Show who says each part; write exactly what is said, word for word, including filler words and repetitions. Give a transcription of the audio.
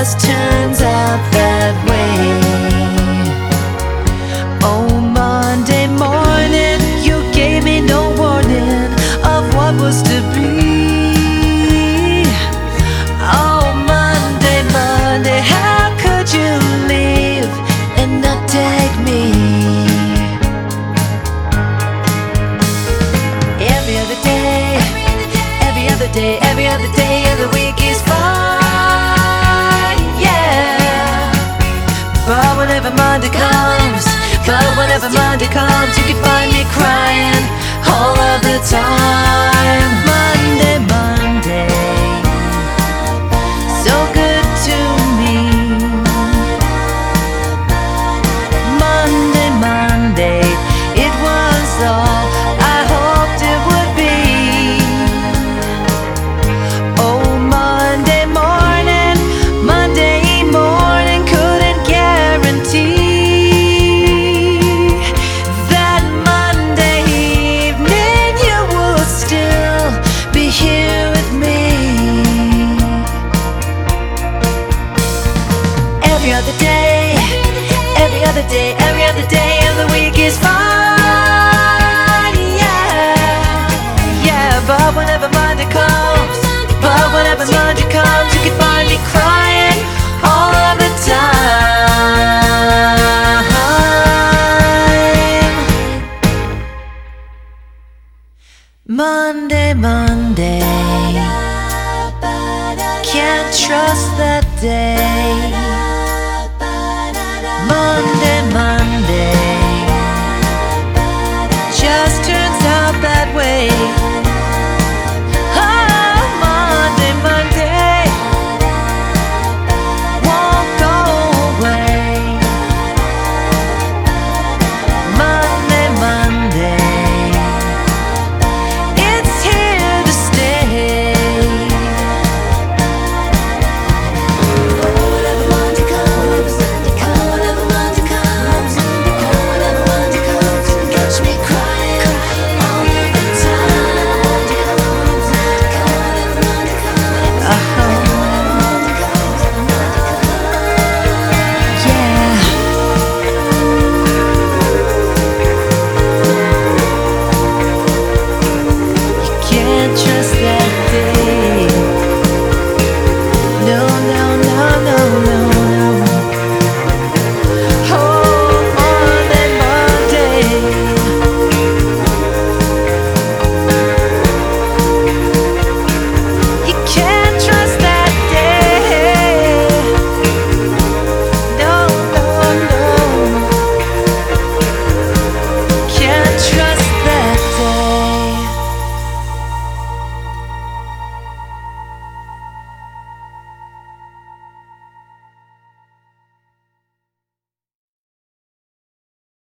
Speaker 1: just turns out that way. Oh, Monday morning, you gave me no warning of what was to be. Oh, Monday, Monday, how could you leave and not take me? Every other day, every other day, every other day of the week is fine, yeah. But whenever Monday comes, but whenever Monday comes, you can find me crying all of the time. Monday, Monday, so good to me. Monday, Monday, it was all I hoped it would be. Oh, Monday morning, Monday morning, couldn't guarantee that Monday evening you would still be here with me. Every other day, every other day, every other day of the week is fine.